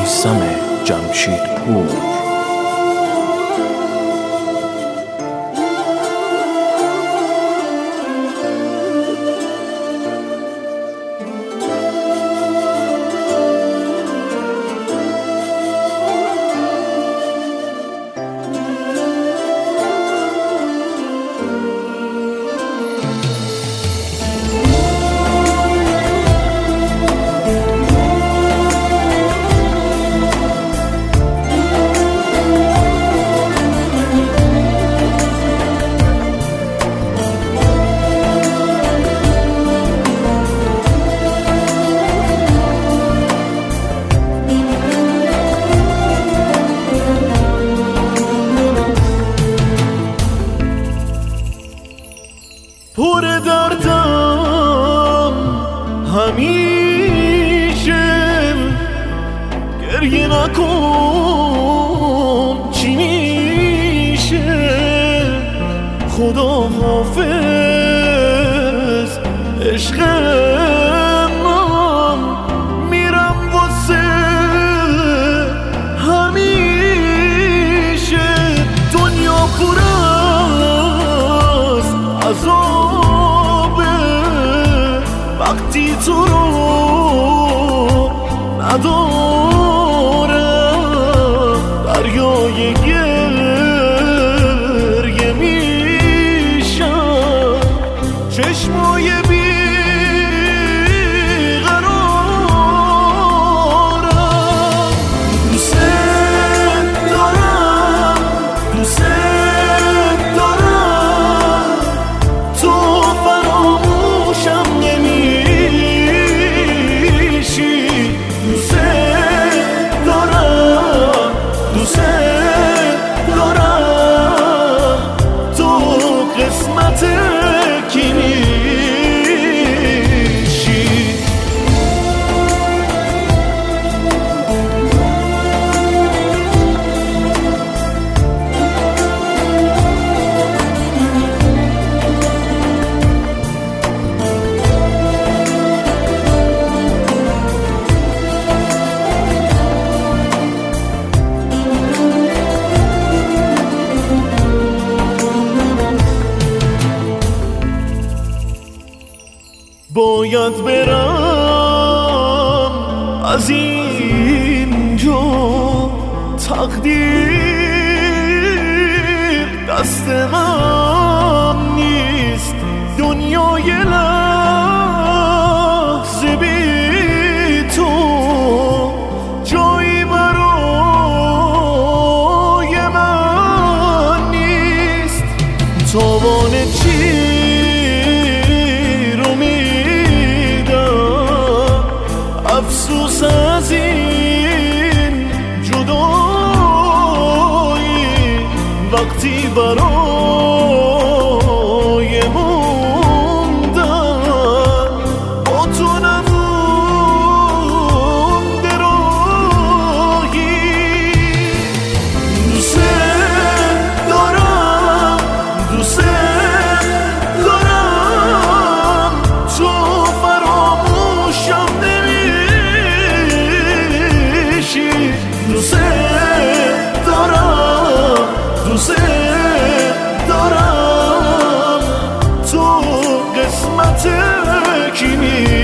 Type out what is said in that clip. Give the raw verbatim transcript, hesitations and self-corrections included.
میثم جمشیدپور. پر دردم همیشه، گریه نکن چی میشه. خدا حافظ عشق من، میرم واسه همیشه. دنیا پر از عذابه وقتی تو رو ندارم. دریای گریه میشم، چشمای بیقرارم. دوست دارم، دوست دارم، تو فراموشم نمیشی. دوست دارم، دوست دارم، تو قسمت کی میشی. باید برم از اینجا، تقدیر دست من نیست. دنیای لحظه بی تو جایی برای من نیست. تاوان چی افسوس از این جدایی، وقتی برای موندن با تو نمونده راهی. دوست دارم، دوست دارم، تو فراموشم دوست دارم، دوست دارم، تو قسمت کی میشی.